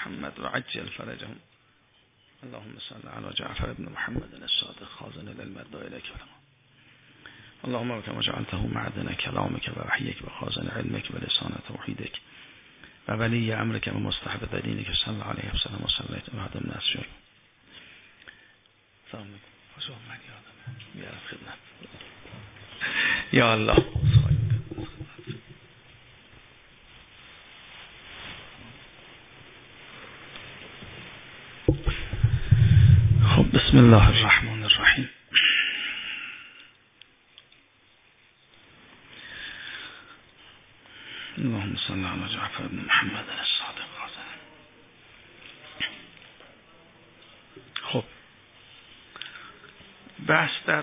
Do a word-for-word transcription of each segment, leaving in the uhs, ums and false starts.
محمد و عجل فرجهم. اللهم صل علی جعفر ابن محمد الصادق خازن للمدعی الیک ولما. اللهم كما جعلته معدن كلامك ووحيك وخازن علمك ولسان توحيدك وولي امرك ومستحب دينك صلى الله عليه وسلم وصليت وهدم الناس شيء. سلام علیکم. خوش آمدید آدم. یا خدمت. یا الله. خب بسم الله الرحمن الرحیم. اللهم صل علی جعفر بن محمد الصادق خازن. خب بحث در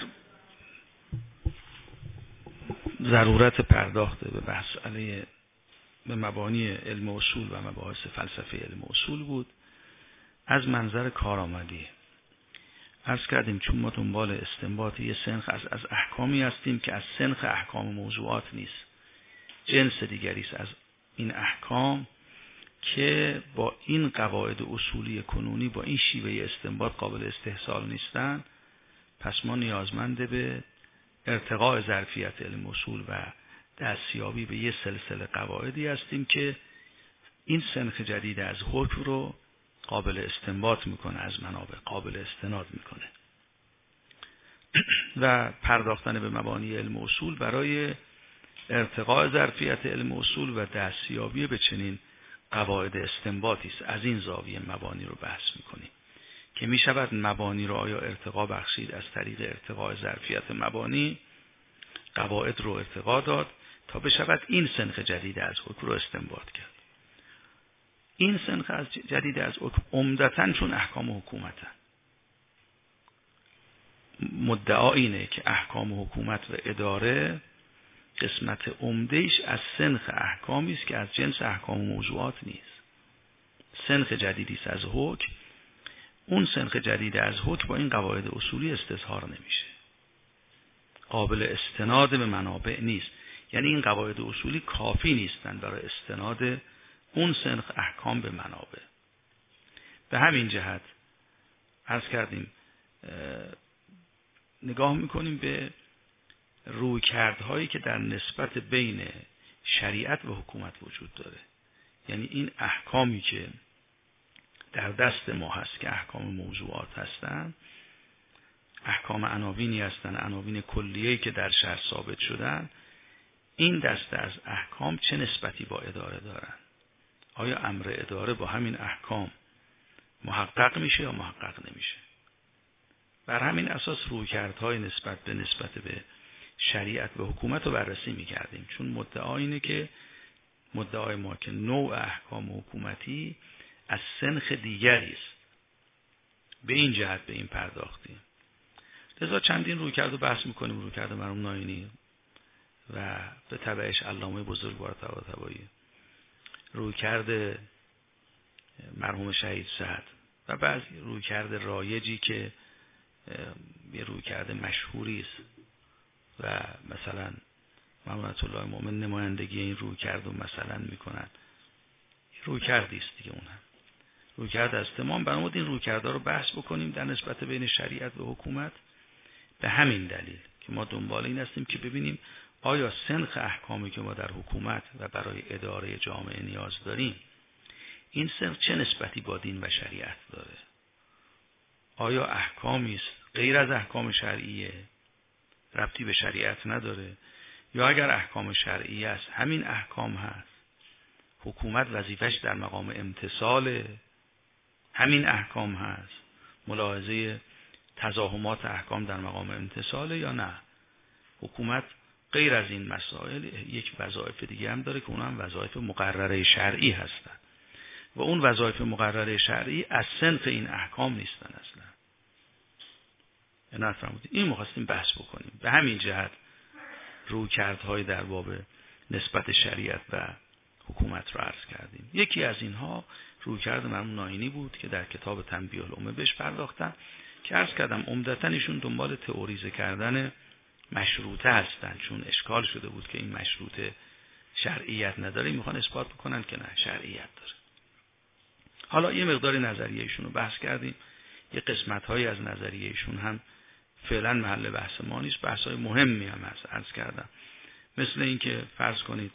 ضرورت پرداخت به مسئله به مبانی علم اصول و مباحث فلسفه علم اصول بود از منظر کارآمدی. عرض کردیم چون ما دنبال استنباط یه سنخ از از احکامی هستیم که از سنخ احکام موضوعات نیست، جنس دیگری است از این احکام که با این قواعد اصولی کنونی با این شیوه استنباط قابل استحصال نیستن. پس ما نیازمند به ارتقاء ظرفیت علم اصول و دستیابی به یه سلسله قواعدی هستیم که این سنخ جدید از حکم رو قابل استنباط میکنه، از منابع قابل استناد میکنه و پرداختن به مبانی علم اصول برای ارتقاء ظرفیت علم اصول و دستیابی به چنین قواعد استنباطی است. از این زاویه مبانی رو بحث میکنیم که میشود مبانی رو آیا ارتقا بخشید، از طریق ارتقاء ظرفیت مبانی قواعد رو ارتقا داد تا بشود این سنخ جدید از حکم رو استنباط کرد. این سنخ از جدید از حکم عمدتاً چون احکام حکومتن، مدعا اینه که احکام حکومت و اداره قسمت عمدهش از سنخ احکامی است که از جنس احکام موضوعات نیست. سنخ جدیدی است از حکم. اون سنخ جدید از حکم با این قواعد اصولی استظهار نمیشه، قابل استناد به منابع نیست. یعنی این قواعد اصولی کافی نیستن برای استناد اون سنخ احکام به منابع. به همین جهت عرض کردیم نگاه میکنیم به رویکردهایی که در نسبت بین شریعت و حکومت وجود داره. یعنی این احکامی که در دست ما هست که احکام موضوعات هستن، احکام عناوینی هستن، عناوین کلیه‌ای که در شرع ثابت شدن، این دسته از احکام چه نسبتی با اداره دارن؟ آیا امر اداره با همین احکام محقق میشه یا محقق نمیشه؟ بر همین اساس رویکردهای نسبت به نسبت به شریعت و حکومت رو بررسی میکردیم. چون مدعا اینه که مدعای ما که نوع احکام حکومتی از سنخ دیگری است. به این جهت به این پرداختیم. لذا چندین رویکرد رو بحث میکنیم. رویکرد مرحوم ناینی و به تبعش علامه بزرگوار طباطبایی، رویکرد مرحوم شهید سعد و بعضی رویکرد رایجی که یه رویکرد مشهوری است و مثلا محمد الله مومن نمایندگی این رویکرد رو مثلا میکنن. رویکردی است دیگه. اونم رویکرد از تمام. برامون این رویکردها رو بحث بکنیم در نسبت بین شریعت و حکومت. به همین دلیل که ما دنبال این هستیم که ببینیم آیا سنخ احکامی که ما در حکومت و برای اداره جامعه نیاز داریم، این سنخ چه نسبتی با دین و شریعت داره؟ آیا احکامی است غیر از احکام شرعیه، ربطی به شریعت نداره، یا اگر احکام شرعی است همین احکام هست، حکومت وظیفش در مقام امتثال همین احکام هست، ملاحظه تزاحمات احکام در مقام امتثال، یا نه حکومت غیر از این مسائل یک وظایف دیگه هم داره که اون هم وظایف مقرره شرعی هستن و اون وظایف مقرره شرعی از صنف این احکام نیستن اصلا. نه فرمودید این مخواستیم بحث بکنیم. به همین جهت رویکردهای در باب نسبت شریعت و حکومت رو عرض کردیم. یکی از اینها رویکرد مرحوم ناینی بود که در کتاب تنبیه الامه بهش پرداختن که عرض کردم عمدتاً ایشون دنبال تئوریزه کردن مشروطه هستن، چون اشکال شده بود که این مشروطه شرعیت نداره، میخوان اثبات بکنن که نه شرعیت داره. حالا یه مقدار نظریه ایشون رو بحث کردیم، یه قسمت‌هایی از نظریه ایشون هم فعلا محل بحث ما نیست، بحث‌های مهمی هم هست عرض کردم، مثل این که فرض کنید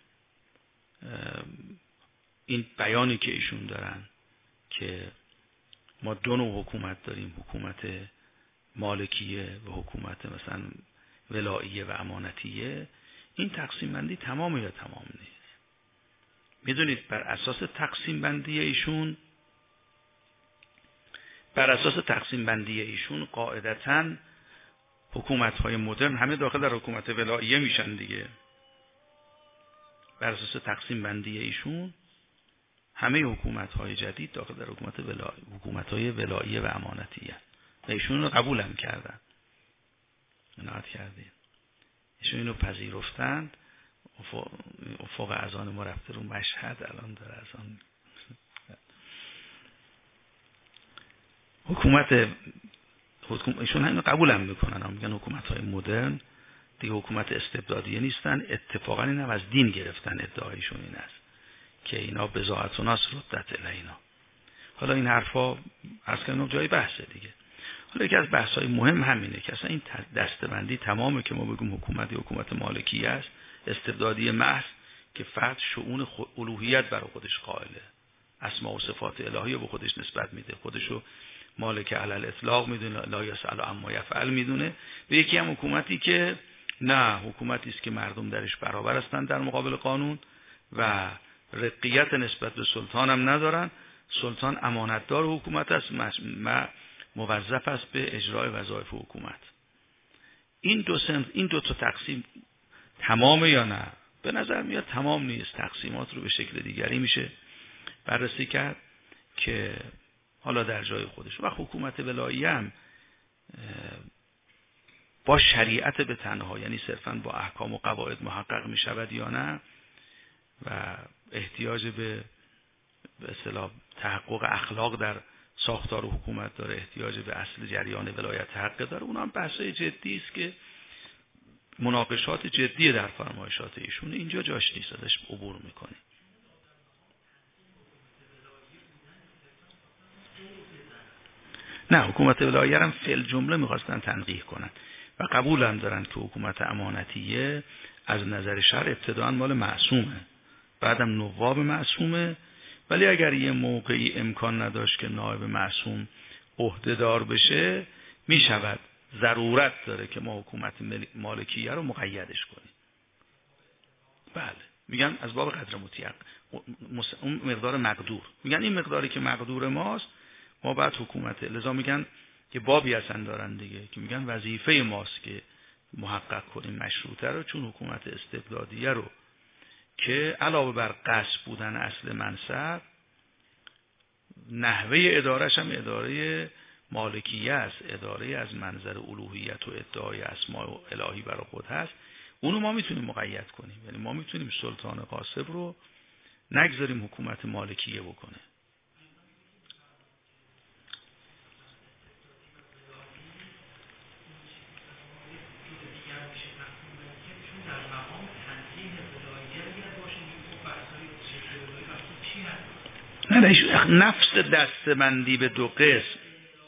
این بیانی که ایشون دارن که ما دو نوع حکومت داریم، حکومت مالکیه و حکومت مثلا ولاییه و امانتیه، این تقسیم بندی تمام یا تمام نیست. میدونید بر اساس تقسیم بندی ایشون بر اساس تقسیم بندی ایشون قاعدتاً حکومت‌های مدرن همه داخل در حکومت ولاییه میشن دیگه. بر اساس تقسیم بندی ایشون همه حکومت‌های جدید داخل در حکومت ولاییه، حکومت‌های ولاییه و امانتیه. و ایشون رو قبول هم کردن. عنایت کردین. ایشون اینو پذیرفتند. افق اذان ما رفته رو مشهد الان داره اذان. حکومت حکومت ایشون اینو قبول هم میکنن، هم میگن حکومت‌های مدرن دیگه حکومت استبدادیه نیستن. اتفاقا اینا از دین گرفتن، ادعایشون این است که اینا بضاعت و ناس ردت الینا. حالا این حرفا از کنم جای بحثه دیگه. حالا یکی از بحث‌های مهم همینه که اصلا این دسته‌بندی تمامه که ما بگیم حکومت حکومت مالکی است، استبدادی محض که فرد شؤون الوهیت برای خودش قائله، اسماء و صفات الهی به خودش نسبت میده، خودشو مالک علی الاطلاق میدونه، لا یسأل عما یفعل میدونه. به یکی هم حکومتی که نه، حکومتی است که مردم درش برابر هستند در مقابل قانون و رقیت نسبت به سلطان هم ندارن. سلطان امانتدار حکومت است، موظف است به اجرای وظایف حکومت. این دو سنف، این دو تا تقسیم تمامه یا نه؟ به نظر میاد تمام نیست. تقسیمات رو به شکل دیگری میشه بررسی کرد که حالا در جای خودش. و حکومت ولاییه هم با شریعت به تنها، یعنی صرفاً با احکام و قواعد محقق می شود یا نه، و احتیاج به به اصطلاح تحقق اخلاق در ساختار حکومت داره، احتیاج به اصل جریان ولایت حق داره. اونها هم بحثای جدی است که مناقشات جدی در فرمایشات ایشون، اینجا جاش نیست ازش عبور میکنیم. نه، حکومت ولاییه هم فی الجمله میخواستن تنقیح کنن و قبول هم دارن که حکومت امانتیه از نظر شرع ابتداء مال معصومه، بعدم نواب معصومه، ولی اگر یه موقعی امکان نداشت که نائب معصوم عهدهدار بشه، میشود ضرورت داره که ما حکومت مالکیه رو مقیدش کنیم. بله، میگن از باب قدر مطیق، اون مقدار مقدور، میگن این مقداری که مقدور ماست ما بعد حکومت، لذا میگن که بابی هستن دارن دیگه که میگن وظیفه ماست که محقق کنیم مشروطه رو، چون حکومت استبدادیه رو که علاوه بر غصب بودن اصل منصب، نحوه ادارش هم اداره مالکیه است، اداره از منظر الوهیت و ادعای اسماء الهی برای خود هست، اونو ما میتونیم مقید کنیم. یعنی ما میتونیم سلطان غاصب رو نگذاریم حکومت مالکیه بکنه. نه، نفس دستبندی به دو قسم،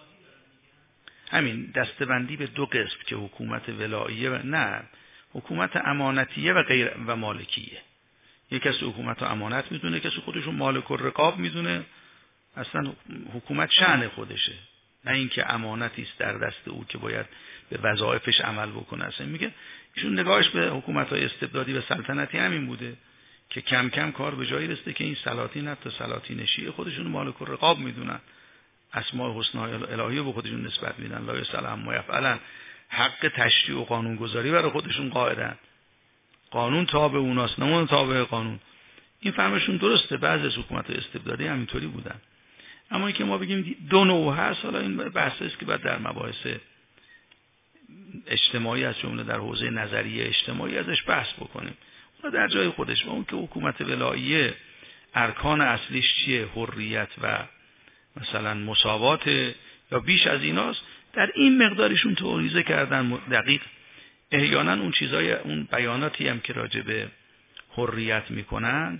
همین دستبندی به دو قسم که حکومت ولاییه و نه حکومت امانتیه و غیر و مالکیه. یک کسی حکومت رو امانت میدونه، کسی خودشو مالک الرقاب میدونه. اصلا حکومت شأن خودشه، نه اینکه امانتی است در دست او که باید به وظایفش عمل بکنه. اصلا میگه ایشون نگاهش به حکومت‌های استبدادی و سلطنتی همین بوده که کم کم کار به جایی رسیده که این سلاطین حتی سلاطین شیعه خودشون مالک الرقاب میدونن، اسماء الحسنی الهی به خودشون نسبت میدن، لا یسأل عما یفعلن، حق تشریع و قانون گذاری برای خودشون قائلن، قانون تابع اوناست، نه اون تابع قانون. این فهمشون درسته، بعضی از حکومت استبدادی همینطوری بودن. اما اینکه ما بگیم دو نوع هست، حالا این بحثی است که بعد در مباحث اجتماعی از جمله در حوزه نظریه اجتماعی ازش بحث بکنیم. اون در جای خودش. و اون که حکومت ولاییه ارکان اصلیش چیه؟ حریت و مثلا مساوات یا بیش از ایناست، در این مقدارشون توضیح کردن دقیق. احیانا اون چیزای، اون بیاناتی هم که راجع به حریت میکنن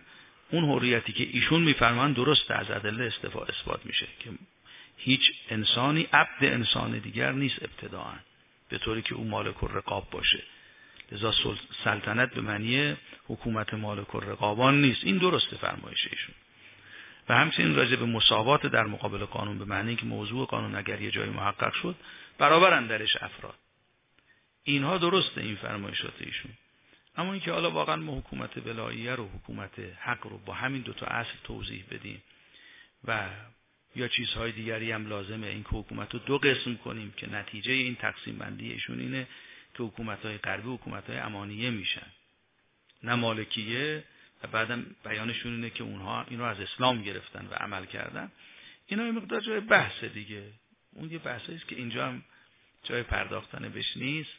اون حریتی که ایشون میفرمان درست از ادله استفا اثبات میشه که هیچ انسانی عبد انسان دیگر نیست ابتداءً به طوری که اون مالک الرقاب باشه. لذا سلطنت به معنی حکومت مالک الرقابان نیست. این درست فرمایش ایشون. و همچنین راجع به مساوات در مقابل قانون به معنی که موضوع قانون اگر یه جایی محقق شد برابرن درش افراد. اینها درسته این فرمایشات ایشون. اما اینکه حالا واقعا ما حکومت ولاییه رو حکومت حق رو با همین دو تا اصل توضیح بدیم و یا چیزهای دیگری هم لازمه این که حکومت رو دو قسم کنیم که نتیجه این تقسیم بندی ایشون اینه که حکومت‌های غربی حکومت‌های امانیه میشن نه مالکیه و بعدم بیانشون اینه که اونها این رو از اسلام گرفتن و عمل کردن. اینا یه مقدار جای بحث دیگه. اون یه بحثی است که اینجا هم جای پرداختن بهش نیست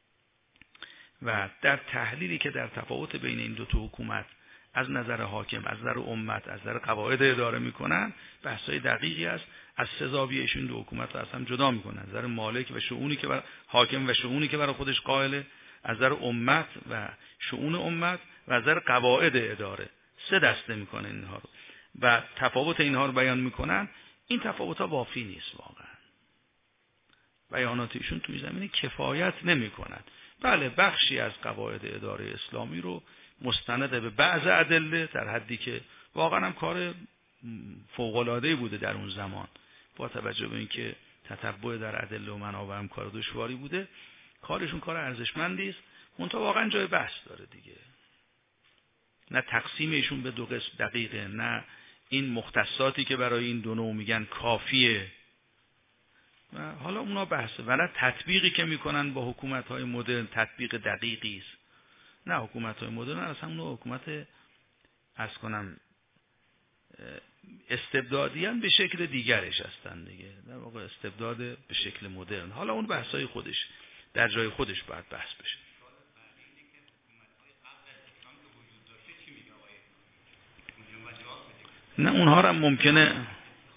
و در تحلیلی که در تفاوت بین این دو تا حکومت از نظر حاکم، از نظر امت، از نظر قواعد اداره میکنن بحثای دقیقی است. از سزاویه ایشون دو حکومت رو اصلا جدا میکنن. از نظر مالک و شؤونی که بر حاکم و شؤونی که برای خودش قائله، از نظر امت و شؤون امت و از نظر قواعد اداره سه دسته میکنه اینها رو و تفاوت اینها رو بیان میکنن. این تفاوت ها وافی نیست واقعا. بیانات ایشون توی زمینه کفایت نمیکنند. بله بخشی از قواعد اداره اسلامی رو مستند به بعض ادله در حدی که واقعا هم کار فوق‌العاده‌ای بوده در اون زمان با توجه به اینکه تتبع در ادله و منابع هم کار دشواری بوده، کارشون کار ارزشمندی است. منتها واقعا جای بحث داره دیگه. نه تقسیمشون به دو قسم دقیقه، نه این مختصاتی که برای این دو نوع میگن کافیه و حالا اونا بحثه و نه تطبیقی که میکنن با حکومت‌های مدرن تطبیق دقیقی است. نه حکومت‌های مدرن اصلا اون حکومت از کنم استبدادیان به شکل دیگرش هستن دیگه، در واقع استبداد به شکل مدرن. حالا اون بحث‌های خودش در جای خودش باید بحث بشه. نه اونها هم ممکنه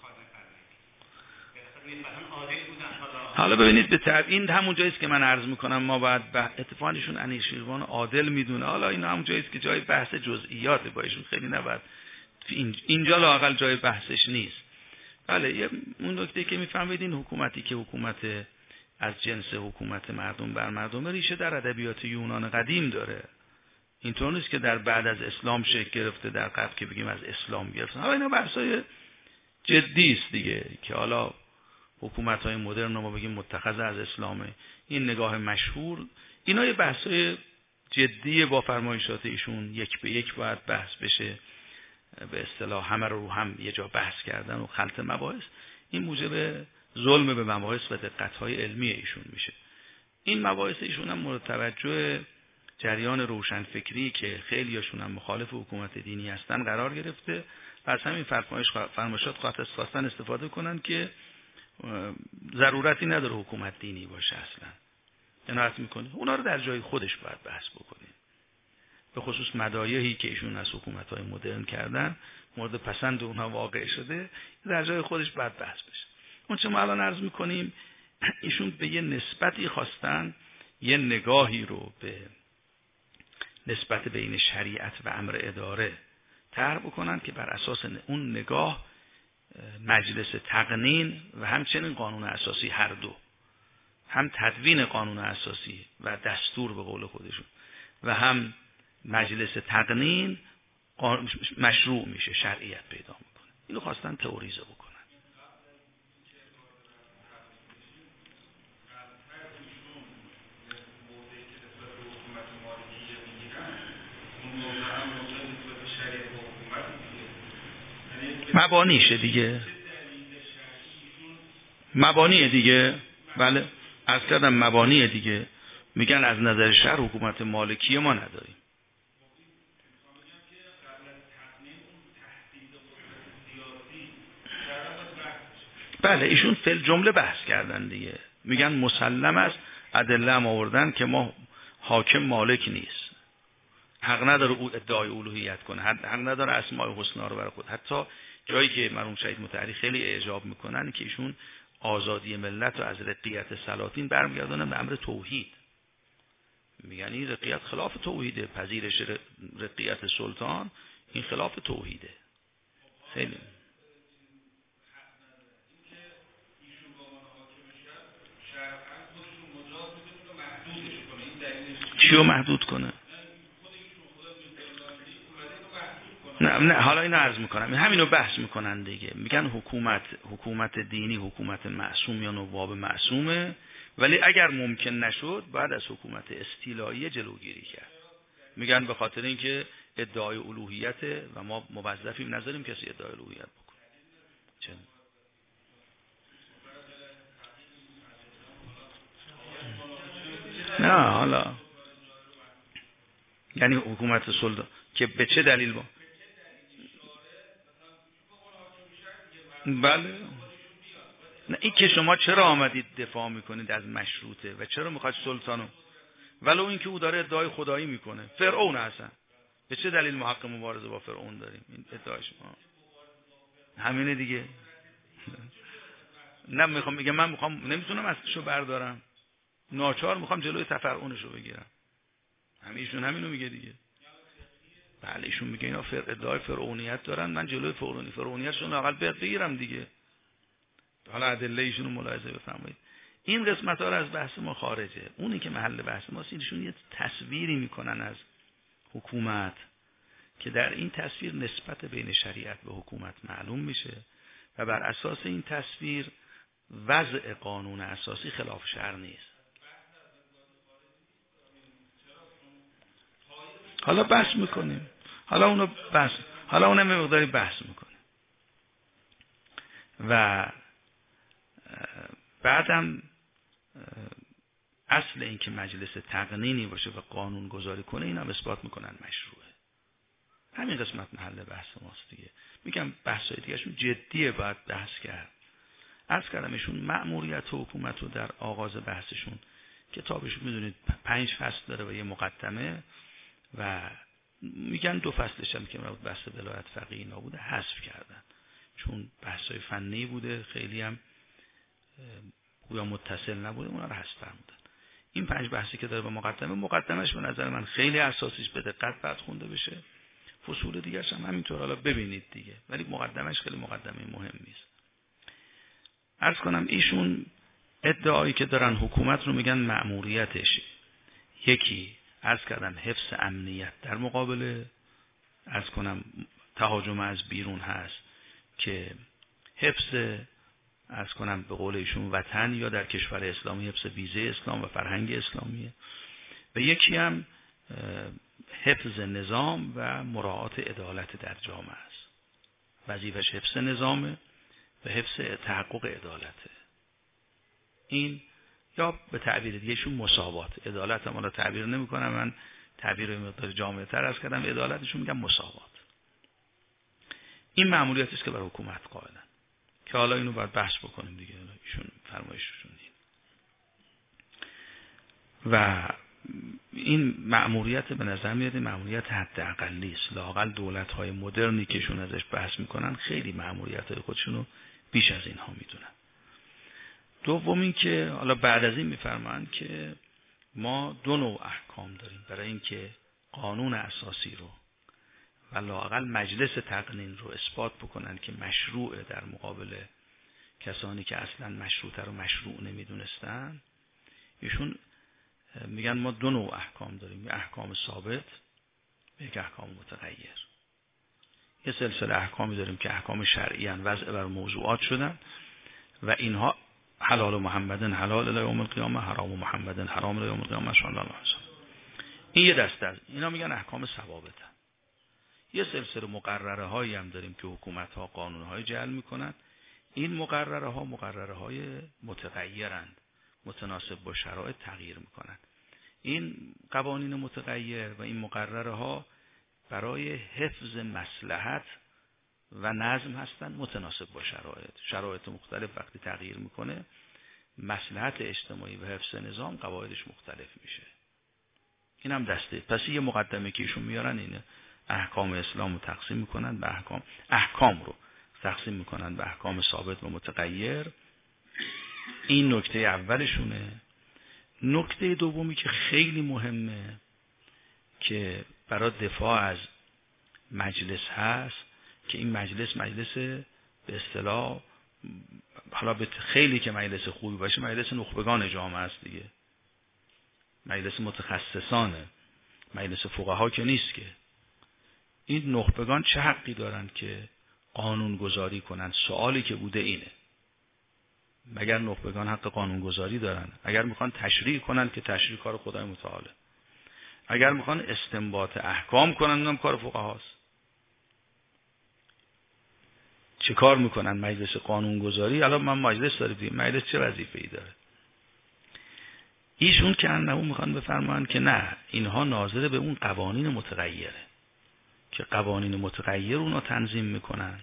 حالا ببینید به تبعین همون جاییست که من عرض میکنم ما باید اتفاقشون انیشیروان عادل میدونه. حالا این همون جاییست که جای بحث جزئیات با ایشون خیلی نباید اینجا لااقل جای بحثش نیست. بله یه اون نکته که میفهمید این حکومتی که حکومت از جنس حکومت مردم بر مردم ریشه در ادبیات یونان قدیم داره. اینطور نیست که در بعد از اسلام شکل گرفته در قبل که بگیم از اسلام گرفته. حالا اینا بحثای جدی است دیگه که حالا حکومت‌های مدرن ما بگیم متخذ از اسلامه، این نگاه مشهور، اینا یه بحثای جدی با فرمایشات ایشون یک به یک باید بحث بشه. به اصطلاح همه رو هم یه جا بحث کردن و خلط مباحث این موجب ظلم به مباحث و دقت‌های علمی ایشون میشه. این مباحث ایشون هم مورد توجه جریان روشنفکری که خیلیاشون هم مخالف حکومت دینی هستن قرار گرفته و از همین فرمایشات خواستن استفاده کنن که ضرورتی نداره حکومت دینی باشه اصلا. عنایت میکنه اونا رو در جای خودش باید بحث بکنیم. به خصوص مدایحی که ایشون از حکومت‌های مدرن کردن مورد پسند اونها واقع شده در جای خودش باید بحث بشه. اون چه ما الان عرض میکنیم ایشون به یه نسبتی خواستن یه نگاهی رو به نسبت بین شریعت و امر اداره طرح بکنن که بر اساس اون نگاه مجلس تقنین و همچنین قانون اساسی هر دو، هم تدوین قانون اساسی و دستور به قول خودشون و هم مجلس تقنین مشروع میشه، شرعیت پیدا میکنه. اینو خواستن تئوریزه بکنن. مبانیشه دیگه، مبانیه دیگه. بله از کردم مبانیه دیگه. میگن از نظر شرع حکومت مالکی ما نداریم. بله ایشون فی الجمله بحث کردن دیگه. میگن مسلم است ادله هم آوردن که ما حاکم مالک نیست، حق نداره او ادعای الوهیت کنه، حق نداره اسماء الحسنا رو برای خود. حتی جایی که مرحوم شهید مطهری خیلی اعجاب میکنن که ایشون آزادی ملت رو از رقیت سلاطین برمیگردونن به امر توحید. میگن این رقیت خلاف توحیده، پذیرش رقیت سلطان این خلاف توحیده. خیلی چیو محدود کنه؟ نه نه حالا اینو عرض میکنم، همینو بحث میکنن دیگه، میگن حکومت حکومت دینی حکومت معصوم یا نواب معصومه، ولی اگر ممکن نشد بعد از حکومت استیلایی جلوگیری کرد. میگن به خاطر اینکه ادعای الوهیت و ما موظفیم نذاریم کسی ادعای الوهیت بکنه. چه نه حالا یعنی حکومت سلطان که به چه دلیل با بله نه این که شما چرا آمدید دفاع میکنید از مشروطه و چرا میخواید سلطانو، ولو اینکه او داره ادعای خدایی میکنه، فرعون هستن، به چه دلیل ما حق مبارزه با فرعون داریم؟ این ادعای شما همینه دیگه. نه میخوام میگم من میخوام نمیتونم اصلشو بردارم، ناچار میخوام جلوی تفرعونشو بگیرم. همیشون همینو میگه دیگه. بله ایشون میگه اینا فر ادعای فرعونیت دارن، من جلوی فرعونی فرعونیتشون اول بگیرم دیگه. حالا ادله ایشونو ملاحظه بفرمایید. این قسمت ها رو از بحث ما خارجه. اونی که محل بحث ماست ایشون یه تصویری میکنن از حکومت که در این تصویر نسبت بین شریعت و حکومت معلوم میشه و بر اساس این تصویر وضع قانون اساسی خلاف شرع نیست. حالا بحث میکنیم، حالا اونو بحث حالا اونم مقداری بحث میکنیم و بعدم اصل این که مجلس تقنینی باشه و قانون گذاری کنه اینا اثبات میکنن مشروعه. همین قسمت محل بحث ماست دیگه. میگم بحثای دیگهشون جدیه، باید بحث کرد. عرض کردم ایشون مأموریت حکومت رو در آغاز بحثشون کتابشون میدونید پنج فصل داره و یه مقدمه و میگن دو فصلش هم که مربوط بحث ولایت فقیه نبوده حذف کردن چون بحثای فنی بوده، خیلی هم گویا متصل نبوده، اونا رو حذف فرمودن. این پنج بحثی که داره به مقدمه، مقدمش به نظر من خیلی اساسیش به دقت باید خونده بشه. فصول دیگرش هم همینطور حالا ببینید دیگه، ولی مقدمش خیلی مقدمه مهمی است. عرض کنم ایشون ادعایی که دارن حکومت رو میگن مأموریتش یکی عرض کردم حفظ امنیت در مقابل عرض کنم تهاجم از بیرون هست که حفظ عرض کنم به قول ایشون وطن یا در کشور اسلامی حفظ ویژه اسلام و فرهنگ اسلامیه و یکی هم حفظ نظام و مراعات عدالت در جامعه است. وظیفش حفظ نظامه و حفظ تحقق عدالته. این یا به تعبیر دیگهشون مساوات، عدالت هم حالا تعبیر نمی کنم، من تعبیر مقدار جامعه تر از کردم، عدالتشون میگم مساوات. این مأموریتی است که بر حکومت قائلن که حالا اینو باید بحث بکنیم دیگه، ایشون فرمایششون دید. و این مأموریت به نظر میاد مأموریت حداقلی است. لااقل دولت‌های مدرنی که ایشون ازش بحث میکنن خیلی مأموریت‌های خودشونو بیش از اینها میدونن. دوم این که حالا بعد از این میفرمایند که ما دو نوع احکام داریم برای اینکه قانون اساسی رو و لااقل مجلس تقنین رو اثبات بکنن که مشروعه در مقابل کسانی که اصلا مشروطه رو مشروع نمیدونستن. ایشون میگن ما دو نوع احکام داریم، یک احکام ثابت و یک احکام متغیر. یه سلسله احکامی داریم که احکام شرعی ان، وضع بر موضوعات شدن و اینها حلال محمدن حلال الی یوم القیامه، حرام محمدن حرام الی یوم القیامه صلی الله علیه و این یه دسته از اینا میگن احکام ثوابتن. یه سلسله مقرره هایی هم داریم که حکومت ها قانون های جعل میکنن. این مقرره ها مقرره های متغیرند، متناسب با شرایط تغییر میکنن. این قوانین متغیر و این مقرره ها برای حفظ مصلحت و نظم هستن، متناسب با شرایط. شرایط مختلف وقتی تغییر میکنه مصلحت اجتماعی و حفظ نظام قواعدش مختلف میشه. این هم دسته. پس یه مقدمه که ایشون میارن اینه، احکام اسلام رو تقسیم میکنن به احکام احکام رو تقسیم میکنن به احکام ثابت و متغیر. این نکته اولشونه. نکته دومی که خیلی مهمه که برای دفاع از مجلس هست که این مجلس مجلس به اصطلاح، حالا به خیلی که مجلس خوبی باشه، مجلس نخبگان جامعه است دیگه، مجلس متخصصانه، مجلس فقها که نیست که. این نخبگان چه حقی دارن که قانون گذاری کنن؟ سوالی که بوده اینه. مگر نخبگان حق قانون گذاری دارن؟ اگر میخوان تشریع کنن که تشریع کار خدای متعاله، اگر میخوان استنباط احکام کنن اونم کار فقهاست. چه کار میکنن؟ مجلس قانون گذاری. الان من مجلس داریم، مجلس چه وظیفه‌ای داره؟ ایشون که انه میخوان بفرمایند که نه، اینها ناظر به اون قوانین متغیره که قوانین متغیر اونا تنظیم میکنن.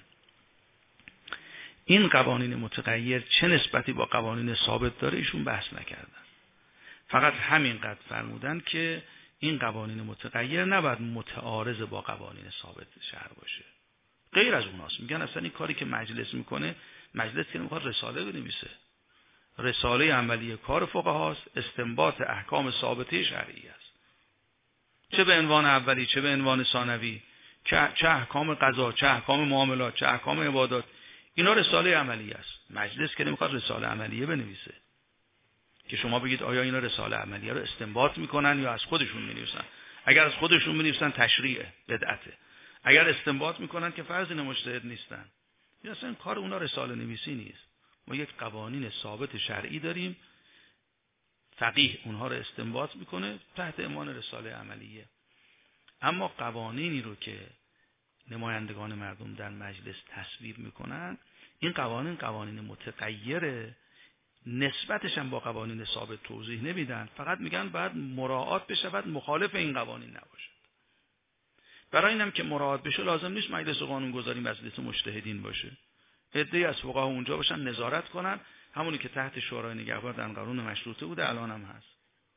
این قوانین متغیر چه نسبتی با قوانین ثابت داره ایشون بحث نکردن، فقط همینقدر فرمودن که این قوانین متغیر نباید متعارض با قوانین ثابت شرع باشه. غیر از اوناست. میگن اصلا این کاری که مجلس میکنه، مجلس که میخواد رساله بنویسه، رساله عملی کار فقهاست، استنباط احکام ثابته شرعی است، چه به عنوان اولی چه به عنوان ثانوی، چه احکام قضا، چه احکام معاملات، چه احکام عبادات، اینا رساله عملی است. مجلس که نمیخواد رساله عملیه بنویسه که شما بگید آیا اینا رساله عملیه رو استنباط میکنن یا از خودشون مینویسن. اگر از خودشون مینویسن تشریعه، بدعته. اگر استنباط میکنن که فرض این مجتهد نیستن، یا اصلا کار اونا رساله نویسی نیست. ما یک قوانین ثابت شرعی داریم، فقیه اونها رو استنباط میکنه تحت عنوان رساله عملیه. اما قوانینی رو که نمایندگان مردم در مجلس تصویب میکنن، این قوانین قوانین متغیره، نسبتش هم با قوانین ثابت توضیح نمیدن، فقط میگن باید مراعات بشه، باید مخالف این قوانین نباشه. برای اینم که مراعات بشه لازم نیست مجلس قانونگذاری مجلس مجتهدین باشه، عده‌ای از فقها اونجا باشن نظارت کنن، همونی که تحت شورای نگهبان در قانون مشروطه بوده الان هم هست.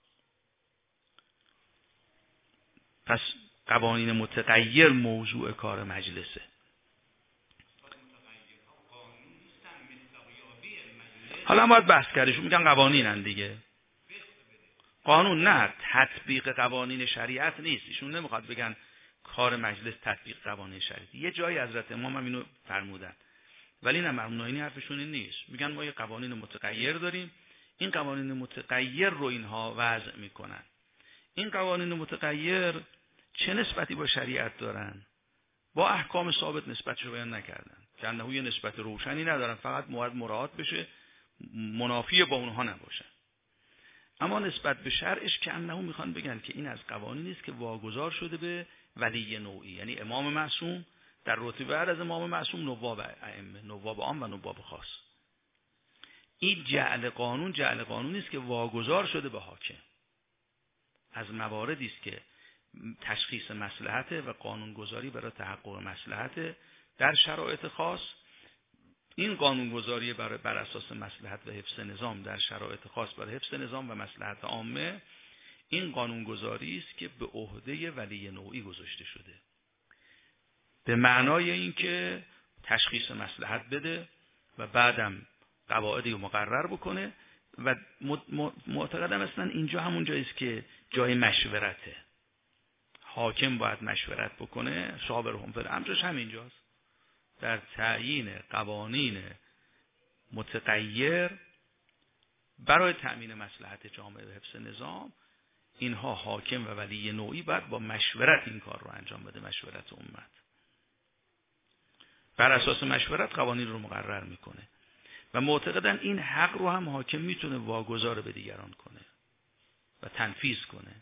پس قوانین متغیر موضوع کار مجلسه. حالا باید بحث کردشون میگن قوانینن دیگه. قانون نه، تطبیق قوانین شریعت نیست. ایشون نمیخواد بگن کار مجلس تطبیق قوانین شریعت. یه جایی حضرت امام هم اینو فرمودن، ولی نه، مرحوم ناینی حرفشون این نیست. میگن ما یه قوانین متغیر داریم، این قوانین متغیر رو اینها وضع میکنن. این قوانین متغیر چه نسبتی با شریعت دارن؟ با احکام ثابت نسبتش رو بیان نکردن، که انه یه نسبت روشنی ندارن، فقط باید مراعات بشه، منافی با اونها نباشن. اما نسبت به شرعش که انه میخوان بگن که این از قوانینی است که واگذار شده به ولی نوعی، یعنی امام معصوم در رتبه بعد از امام معصوم نواب ائمه، نواب عام و نواب خاص. این جعل قانون جعل قانونی است که واگذار شده به حاکم، از مواردی است که تشخیص مصلحت و قانونگذاری برای تحقق مصلحت در شرایط خاص. این قانونگذاری برای بر اساس مصلحت و حفظ نظام در شرایط خاص برای حفظ نظام و مصلحت عامه، این قانونگذاری است که به عهده ولی نوعی گذاشته شده، به معنای اینکه تشخیص مصلحت بده و بعدم قواعدی رو مقرر بکنه. و معتقدم اصلا اینجا همون جایی است که جای مشورته، حاکم باید مشورت بکنه، شاورهم فی الامر همینجاست، در تعیین قوانین متغیر برای تأمین مصلحت جامعه و حفظ نظام. اینها حاکم و ولی نوعی باید با مشورت این کار رو انجام بده، مشورت امت. بر اساس مشورت قوانین رو مقرر میکنه و معتقدن این حق رو هم حاکم میتونه واگذار به دیگران کنه و تنفیذ کنه.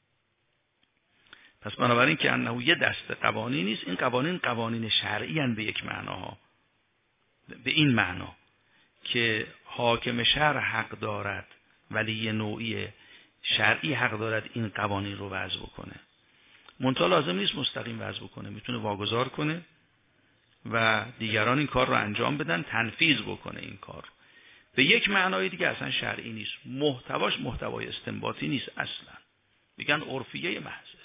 پس بنابراین که انه یه دسته قوانین نیست، این قوانین قوانین شرعی هستند به یک معنا، به این معنا که حاکم شرع حق دارد، ولی نوعی شرعی حق دارد این قوانین رو وضع بکنه. منتها لازم نیست مستقیم وضع بکنه، میتونه واگذار کنه و دیگران این کار رو انجام بدن، تنفیذ بکنه این کار. به یک معنای دیگه اصلا شرعی نیست، محتواش محتوای استنباطی نیست اصلا. میگن عرفیه محضه.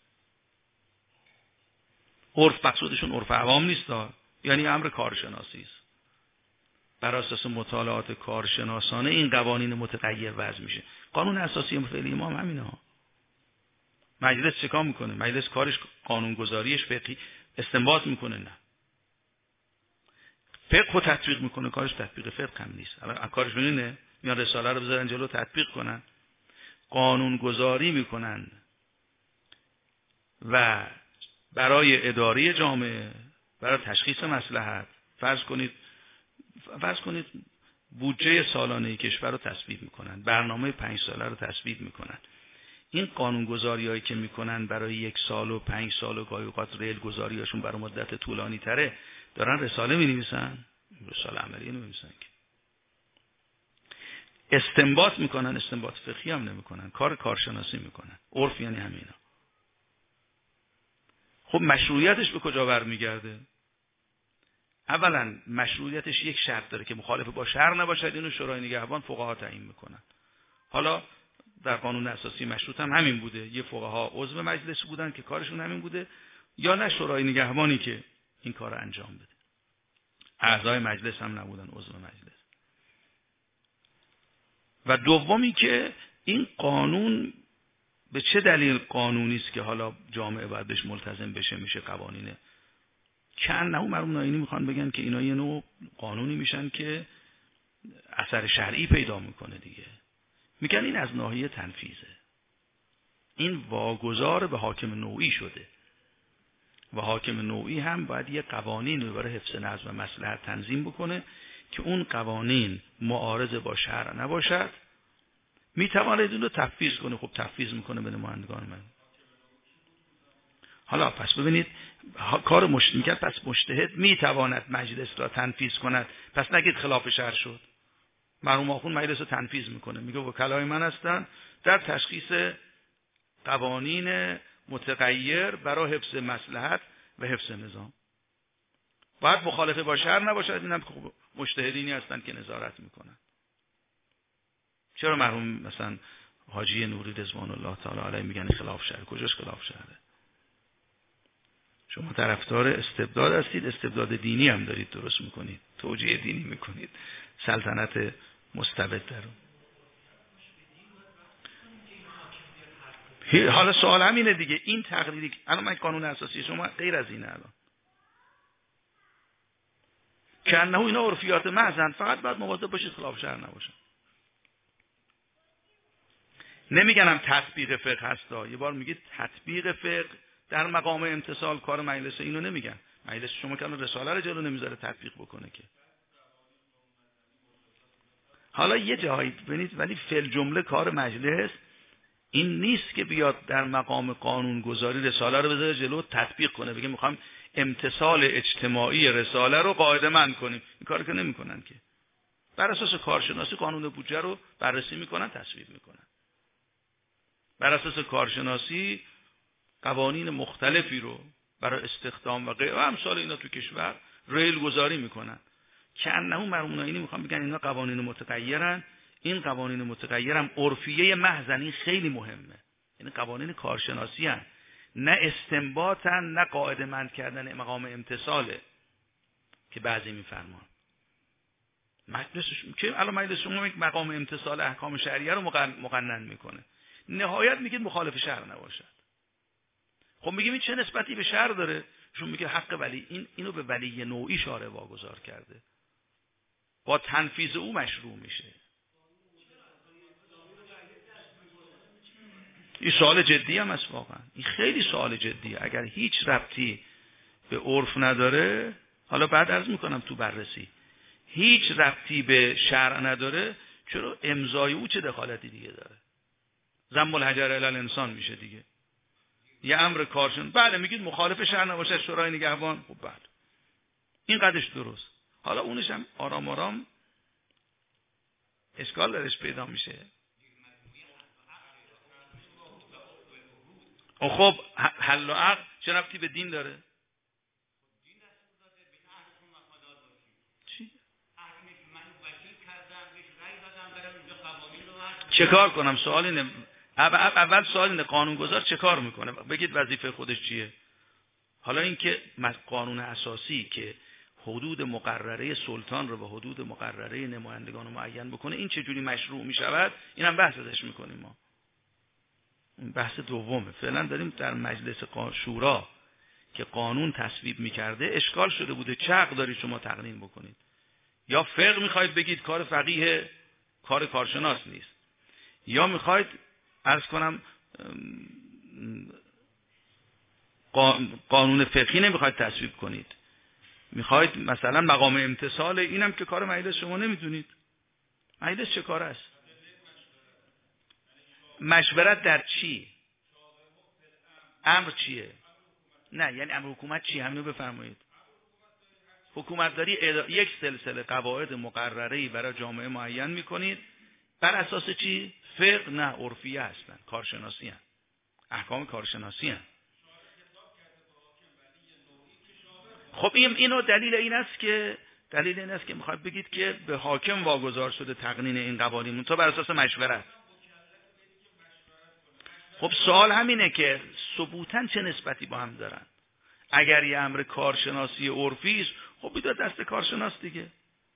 عرف مقصودشون عرف عوام نیست، یعنی امر کارشناسی است. بر اساس مطالعات کارشناسانه این قوانین متغیر وضع میشه. قانون اساسی فعلی امام همینه ها. مجلس چیکار میکنه؟ مجلس کارش قانونگذاریش فقهی استنباط میکنه؟ نه. فقه رو تطبیق میکنه، کارش تطبیق فقه هم نیست. الان کارش اینه میان رساله رو بذارن جلو تطبیق کنن، قانون گذاری میکنن و برای اداره جامعه، برای تشخیص مصلحت، فرض کنید فرض کنید بودجه سالانه کشور رو تصویب میکنن، برنامه پنج ساله رو تصویب میکنن. این قانون گذاری هایی که میکنن برای یک سال و پنج سال و گاهی اوقات ریل گذاری هاشون برای مدت طولانی تره، دارن رساله می نویسن؟ رساله عملی نمی نویسن که. استنباط میکنن، استنباط فقهی هم نمیکنن، کار کارشناسی میکنن. عرف یعنی همینا. خب مشروعیتش به کجا برمیگرده؟ اولا مشروعیتش یک شرط داره که مخالف با شرع نباشد. اینو شورای نگهبان فقها تعیین میکنن. حالا در قانون اساسی مشروط هم همین بوده، یه فقها عضو مجلس بودن که کارشون همین بوده، یا نه شورای نگهبانی که این کار انجام بده. اعضای مجلس هم نبودن عضو مجلس. و دومی که این قانون به چه دلیل قانونی است که حالا جامعه باید بهش ملتزم بشه، میشه قوانینه. چند نوع مرحوم ناینی میخوان بگن که اینا یه نوع قانونی میشن که اثر شرعی پیدا میکنه دیگه. میگن این از ناحیه تنفیذه. این واگذار به حاکم نوعی شده و حاکم نوعی هم باید یه قوانین برای حفظ نظم و مصلحت تنظیم بکنه که اون قوانین معارض با شرع نباشد. میتواند اون رو تفویض کنه. خب تفویض میکنه به نمایندگان من. حالا پس ببینید کار مشت میگه، پس مجتهد میتواند مجلس را تنفیذ کند، پس نگید خلاف شرع شد. مرحوم آخوند مجلس رو تنفیذ میکنه، میگه وکلای من هستن در تشخیص قوانین متغیر برای حفظ مصلحت و حفظ نظام. باید مخالف با شرع نباشد. اینم خب مجتهدینی هستن که نظارت میکنن. چرا مرحوم مثلا حاجی نوری رضوان الله تعالی علیه میگن خلاف شرع؟ کجاش خلاف شرعه؟ شما طرفدار استبداد هستید، استبداد دینی هم دارید درست میکنید، توجیه دینی میکنید، سلطنت مستبد درون. حالا سوال همینه دیگه، این تقریری الان من قانون اساسی شما غیر از اینه. الان که انه اینا عرفیات محضن، فقط باید مواظب باشید خلاف شرع نباشن. نمیگنم تطبیق فقه هستا، یه بار میگید تطبیق فقه در مقام امتصال کار مجلس، اینو نمیگن. مجلس شما که الان رساله رو جلو نمیذاره تطبیق بکنه که. حالا یه جایی ببینید، ولی فل جمله کار مجلس این نیست که بیاد در مقام قانون گذاری رساله رو بذاره جلو تطبیق کنه، بگه میخوام امتصال اجتماعی رساله رو قاعده مند کنیم. این کارو که نمیکنن که. بر اساس کارشناسی قانون بودجه رو بررسی میکنن، تصویب میکنن. بر اساس کارشناسی قوانین مختلفی رو برای استخدام و غیره و امثال اینا تو کشور ریل گذاری میکنن. که انه مرحوم ناینی میخوام بگن اینا قوانین متغیرن. این قوانین متغیرم عرفیه محضن. این خیلی مهمه. یعنی قوانین کارشناسی هن. نه استنباطن، نه قاعده مند کردن مقام امتصاله که بعضی میفرمان. مجلس که الان مجلس شما یک مقام امتصال احکام شرعیه رو مقنن میکنه، نهایت میگید مخالف شرع نباشد. خب میگیم این چه نسبتی به شرع داره؟ شون میگه حق ولی، این اینو به ولی نوعی شارع واگذار کرده، با تنفیذ او مشروع میشه. این سوال جدی هم است واقعا. این خیلی سوال جدیه. اگر هیچ ربطی به عرف نداره، حالا بعد عرض میکنم تو بررسی، هیچ ربطی به شرع نداره، چرا امضای او چه دخالتی دیگه داره؟ ضم الحجر علی الانسان میشه دیگه. یه امر کارشون بله میگید مخالف شرع نباشه شورای نگهبان، خب بله این قدش درست. حالا اونش هم آرام آرام اشکال درش پیدا میشه. خب حل و عقد چه ربطی به دین داره؟ چی؟ چه کار کنم؟ سوال اینه. اول سوال اینه قانونگذار چه کار میکنه؟ بگید وظیفه خودش چیه؟ حالا اینکه قانون اساسی که حدود مقرره سلطان رو به حدود مقرره نمایندگان رو معین بکنه، این چجوری مشروع میشود؟ اینم بحث ازش میکنیم ما. این بحث دومه. فعلا داریم در مجلس شورا که قانون تصویب میکرده اشکال شده بوده، چه حق دارید شما تقنین بکنید؟ یا فقه میخواید بگید کار فقیه کار کارشناس نیست، یا میخواید عرض کنم قانون فقهی نمیخواید تصویب کنید، میخواید مثلا مقام امتثال، اینم که کار مجلس شما نمیدونید. مجلس چه کار است؟ مشورت در چی؟ امر چیه؟ نه یعنی امر حکومت چی؟ همینو بفرمایید. حکومت داری یک سلسله قواعد مقرره‌ای برای جامعه معین میکنید، بر اساس چی؟ فقه نه، عرفیه هستن، کارشناسی هستن، احکام کارشناسی هستن. خب این اینو دلیل این است که دلیل این است که میخواید بگید که به حاکم واگذار شده تقنین این قوانین تو بر اساس مشورت. خب سوال همینه که ثبوتاً چه نسبتی با هم دارن؟ اگر یه امر کارشناسی عرفی است، خب بیاد دست کارشناس دیگه.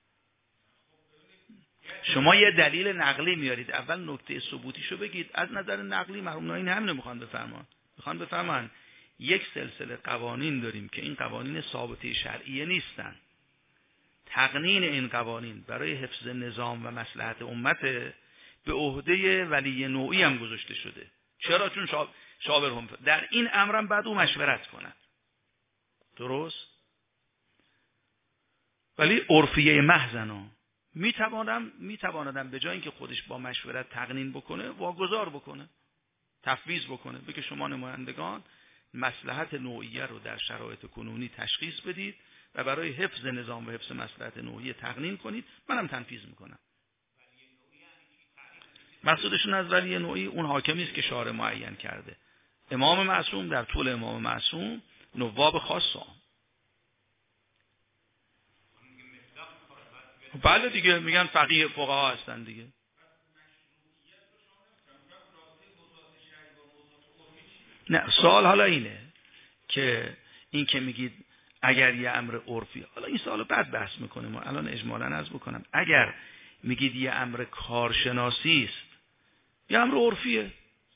شما یه دلیل نقلی میارید، اول نکته ثبوتیشو بگید. از نظر نقلی مرحوم ناینی هم نمیخوان بفرمان، میخوان بفرمان یک سلسله قوانین داریم که این قوانین ثابته شرعیه نیستن، تقنین این قوانین برای حفظ نظام و مصلحت امت به عهده ولی نوعی هم گذاشته شده. چرا؟ چون شاب شاور هم در این امرم بعد او مشورت کند. درست؟ ولی عرفیه محضنا میتوانم میتواندم به جای اینکه خودش با مشورت تقنین بکنه، واگذار بکنه، تفویض بکنه، بگه شما نمایندگان مصلحت نوعیه رو در شرایط کنونی تشخیص بدید و برای حفظ نظام و حفظ مصلحت نوعیه تقنین کنید، منم تنفیذ میکنم. مقصودشون از ولی نوعی اون حاکمی است که شارع معین کرده. امام معصوم در طول امام معصوم نواب خاصه. بله دیگه، میگن فقیه فقها هستن دیگه. نه سوال حالا اینه که این که میگید اگر یه امر عرفی، حالا این سوالو بعد بحث میکنیم، ما الان اجمالاً عرض بکنم، اگر میگید یه امر کارشناسی است، یه امر عرفیه،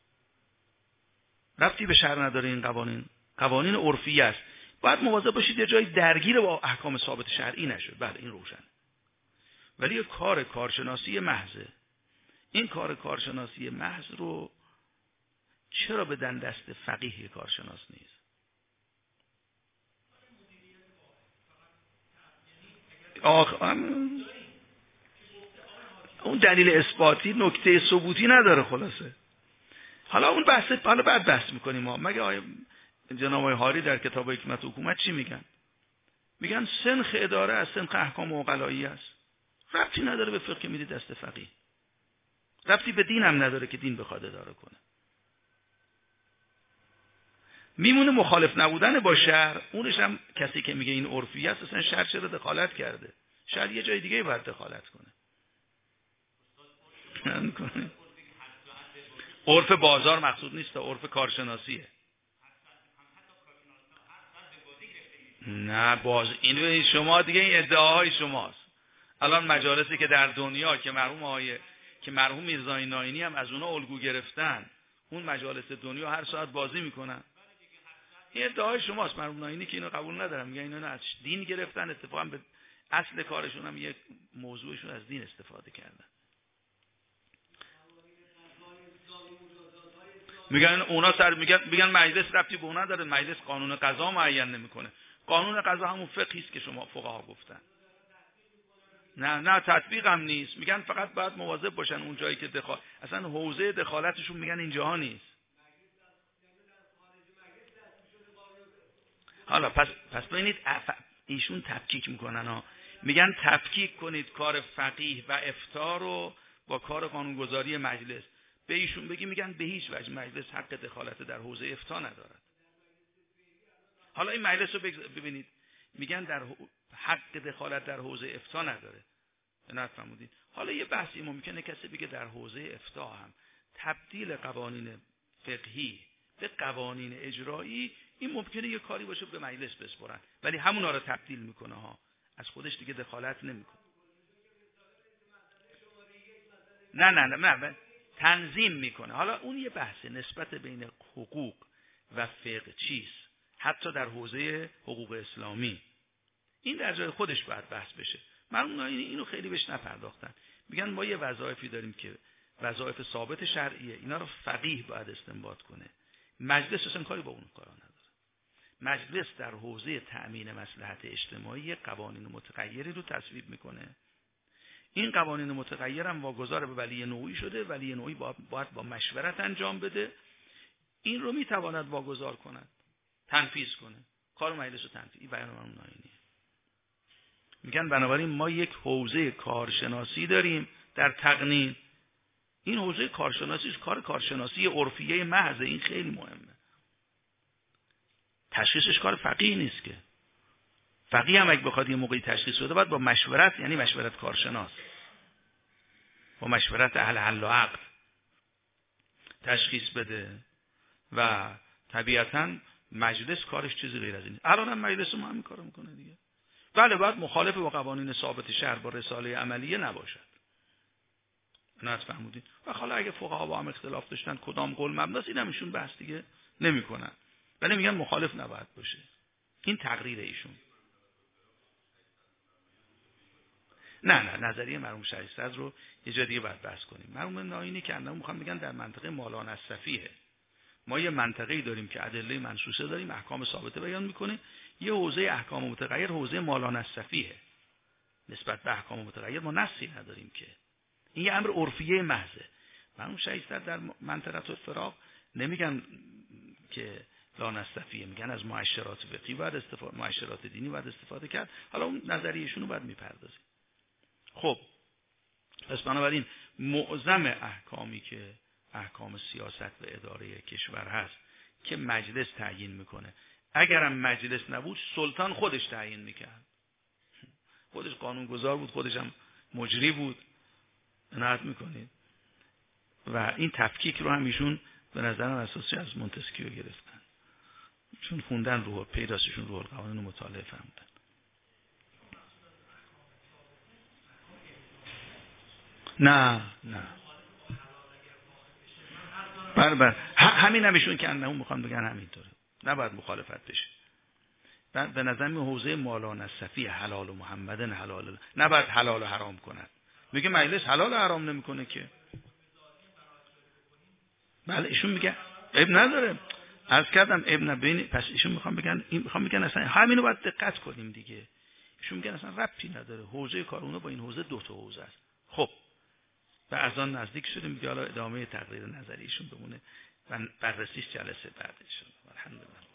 ربطی به شرع نداره، این قوانین قوانین عرفی است، باید مواظب باشید یه جایی درگیر با احکام ثابت شرعی نشه. بله این روشن. ولی یه کار کارشناسی محضه، این کار کارشناسی محض رو چرا بدن دست فقیه کارشناس نیست؟ آخ اون دلیل اثباتی نکته ثبوتی نداره خلاصه. حالا اون بحث حالا بعد بحث میکنیم ما. مگه آقای جناب آقای هاری در کتاب حکمت حکومت چی میگن؟ میگن سنخ اداره از سنخ احکام عقلایی است، ربطی نداره به فقه میدی دست فقیه، ربطی به دین هم نداره که دین بخواد اداره کنه. میمونه مخالف نبودن با شرع، اونش هم کسی که میگه این عرفی است، اصلا شرع چرا دخالت کرده؟ شرع یه جای دیگه باید دخالت کنه. عرف بازار مقصود نیست، عرف کارشناسیه. نه باز اینو شما دیگه، این ادعاهای شماست. الان مجالسی که در دنیا که مرحوم آقای که مرحوم میرزای ناینی هم از اونها الگو گرفتن، اون مجالس دنیا هر ساعت بازی میکنن، این ادعای شماست. مرحوم ناینی که اینو قبول ندارم، میگن اینا از دین گرفتن، اتفاقا به اصل کارشون هم یک موضوعشون از دین استفاده کردن. میگن اونا سر میگن میگن مجلس ربطی به اونا داره، مجلس قانون قضا معین نمیکنه. قانون قضا همون فقهی است که شما فقها گفتن. نه نه تطبیق هم نیست، میگن فقط باید مواظب باشن اون جایی که دخال اصلا حوزه دخالتشون میگن اینجاها نیست. حالا پس پس ببینید ایشون تفکیک میکنن ها، میگن تفکیک کنید کار فقیه و افتاء رو با کار قانونگذاری مجلس. به ایشون بگی میگن به هیچ وجه مجلس حق دخالت در حوزه افتاء ندارد. حالا این مجلس رو ببینید، میگن در حق دخالت در حوزه افتاء نداره. نه فرمودید. حالا یه بحثی ممکنه کسی بگه در حوزه افتاء هم تبدیل قوانین فقهی به قوانین اجرایی، این ممکنه یه کاری باشه به مجلس بسپرن، ولی همونا رو تبدیل میکنه ها، از خودش دیگه دخالت نمیکنه. نه نه نه نه تنظیم میکنه. حالا اون یه بحث نسبت بین حقوق و فقه چیست، حتی در حوزه حقوق اسلامی. این در جای خودش باید بحث بشه. مرحوم ناینی اینو خیلی بهش نپرداختن. میگن ما یه وظایفی داریم که وظایف ثابت شرعیه، اینا رو فقیه باید استنباط کنه. مجلس اصلا کاری با اون کارا نداره. مجلس در حوزه تأمین مصلحت اجتماعی قوانین متغیری رو تصویب میکنه. این قوانین متغیر هم واگذار به ولی نوعی شده. ولی نوعی باید با مشورت انجام بده. این رو میتواند واگذار کند، تنفیذ کنه. کار مجلس رو تنفیذ. این بیان مرحوم ناینی. میگن بنابراین ما یک حوزه کارشناسی داریم در تقنین. این حوزه کارشناسی کار کارشناسی عرفیه محض. این خیلی مهمه. تشخیصش کار فقیه نیست که. فقیه هم اگه بخواد یه موقعی تشخیص بده باید با مشورت، یعنی مشورت کارشناس، با مشورت اهل حل و عقد تشخیص بده و طبیعتاً مجلس کارش چیزی غیر از این. الان هم مجلس ما همین کارو میکنه دیگه. بله باید مخالف با قوانین ثابت شرع با رساله عملیه نباشد. نه فهمودین؟ و حالا اگه فقها با هم اختلاف داشتن کدام قول مبناست، اینم ایشون بحث دیگه نمیکنن. ولی میگن مخالف نباید باشه. این تقریر ایشون. نه نه نظریه مرحوم شریعت رو یه جا دیگه باید بحث کنیم. مرحوم ناینی که اندام میخوام بگن در منطقه مالان الصفیه. ما یه منطقه‌ای داریم که ادله منصوصه داریم، احکام ثابته بیان میکنه. یه حوزه احکام متغیر حوزه مالان الصفیه. نسبت به احکام متغیر ما نصی نداریم که. این یه امر عرفیه محضه. مرحوم شریعت در منطقه الفراق نمیگن که لا نستفیه، میگن از مؤشرات فقهی باید استفاده، مؤشرات دینی باید استفاده کرد. حالا اون نظریه‌شون رو باید میپردازیم. خب پس بنابراین معظم احکامی که احکام سیاست و اداره کشور هست که مجلس تعیین میکنه، اگرم مجلس نبود سلطان خودش تعیین میکرد. خودش قانونگذار بود، خودش هم مجری بود. عنایت میکنید. و این تفکیک رو هم ایشون به نظرم اساسی از مونتسکیو گرفتن، چون خوندن روح پیداستشون روح القوانین مطالعه فهمیدن. نه نه بله بله همین همیشون که انهم میخوان بگن همینطوره، نباید مخالفت بشه. به نظر من حوزه مالان الصفی حلال و محمدن حلال، نباید حلال و حرام کند. میگه مجلس حلال و حرام نمیکنه که. بله ایشون میگه عیب نداره. عرض کردم عیب نبینی. پس ایشون میخوام بگن این میخوام بگن اصلا همینو باید دقت کنیم دیگه. ایشون میگن اصلا ربطی نداره. حوزه کار اونها با این حوزه دو تا حوزه است. خب و از آن نزدیک شدیم دیگه. حالا ادامه تقریر نظریشون بمونه و بررسیش جلسه بعد ان شاء الله. الحمدلله.